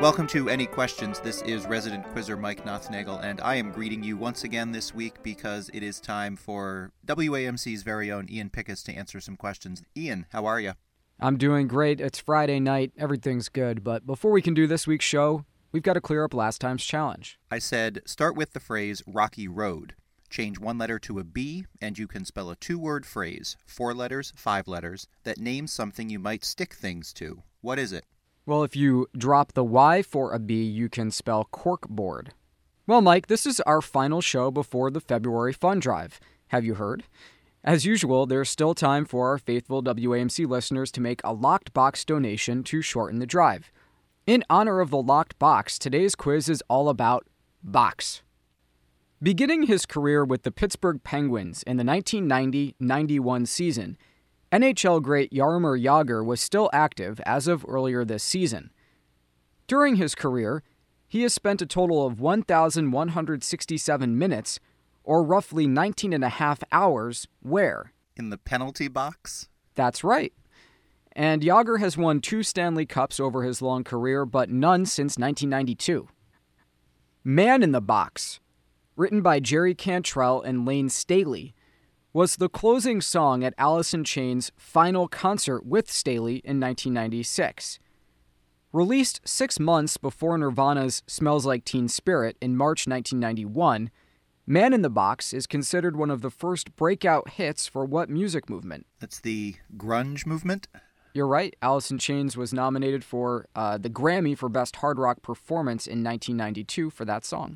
Welcome to Any Questions. This is resident quizzer Mike Nothnagel, and I am greeting you once again this week because it is time for WAMC's very own Ian Pickus to answer some questions. Ian, how are you? I'm doing great. It's Friday night. Everything's good. But before we can do this week's show, we've got to clear up last time's challenge. I said start with the phrase Rocky Road. Change one letter to a B, and you can spell a two-word phrase, 4 letters, 5 letters, that names something you might stick things to. What is it? Well, if you drop the Y for a B, you can spell corkboard. Well, Mike, this is our final show before the February fund drive. Have you heard? As usual, there's still time for our faithful WAMC listeners to make a locked box donation to shorten the drive. In honor of the locked box, today's quiz is all about box. Beginning his career with the Pittsburgh Penguins in the 1990-91 season, NHL great Jaromir Jagr was still active as of earlier this season. During his career, he has spent a total of 1,167 minutes, or roughly 19 and a half hours, where? In the penalty box? That's right. And Jagr has won 2 Stanley Cups over his long career, but none since 1992. Man in the Box, written by Jerry Cantrell and Lane Staley, was the closing song at Alice in Chains' final concert with Staley in 1996. Released 6 months before Nirvana's Smells Like Teen Spirit in March 1991, Man in the Box is considered one of the first breakout hits for what music movement? That's the grunge movement? You're right. Alice in Chains was nominated for the Grammy for Best Hard Rock Performance in 1992 for that song.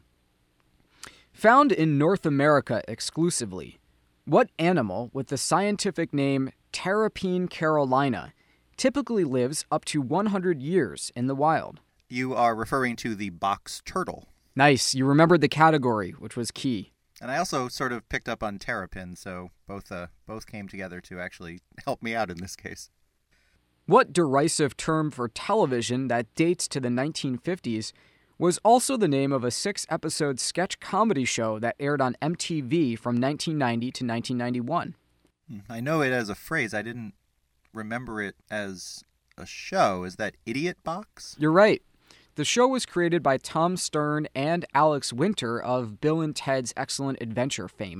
Found in North America exclusively, what animal with the scientific name Terrapene carolina typically lives up to 100 years in the wild? You are referring to the box turtle. Nice. You remembered the category, which was key. And I also sort of picked up on terrapin, so both came together to actually help me out in this case. What derisive term for television that dates to the 1950s was also the name of a 6-episode sketch comedy show that aired on MTV from 1990 to 1991. I know it as a phrase. I didn't remember it as a show. Is that Idiot Box? You're right. The show was created by Tom Stern and Alex Winter of Bill and Ted's Excellent Adventure fame.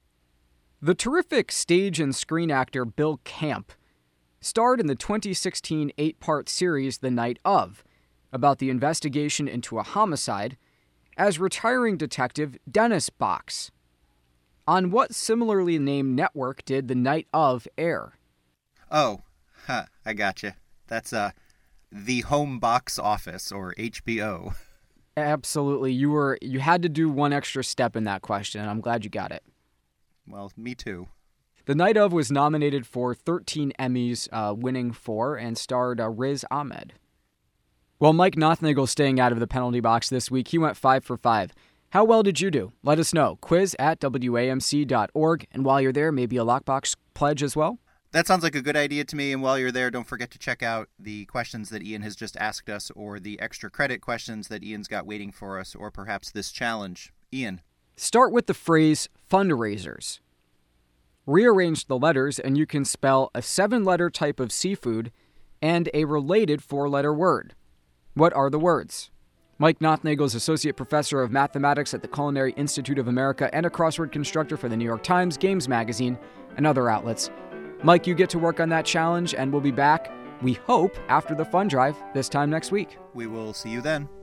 The terrific stage and screen actor Bill Camp starred in the 2016 8-part series The Night Of, about the investigation into a homicide, as retiring detective Dennis Box. On what similarly named network did The Night Of air? I gotcha. That's the Home Box Office, or HBO. Absolutely. You had to do one extra step in that question, and I'm glad you got it. Well, me too. The Night Of was nominated for 13 Emmys, winning 4, and starred Riz Ahmed. Well, Mike Nothnagel staying out of the penalty box this week. He went 5 for 5. How well did you do? Let us know. quiz@wamc.org. And while you're there, maybe a lockbox pledge as well? That sounds like a good idea to me. And while you're there, don't forget to check out the questions that Ian has just asked us, or the extra credit questions that Ian's got waiting for us, or perhaps this challenge. Ian. Start with the phrase fundraisers. Rearrange the letters and you can spell a 7-letter type of seafood and a related 4-letter word. What are the words? Mike Nothnagel is Associate Professor of Mathematics at the Culinary Institute of America and a crossword constructor for the New York Times, Games Magazine, and other outlets. Mike, you get to work on that challenge, and we'll be back, we hope, after the fund drive this time next week. We will see you then.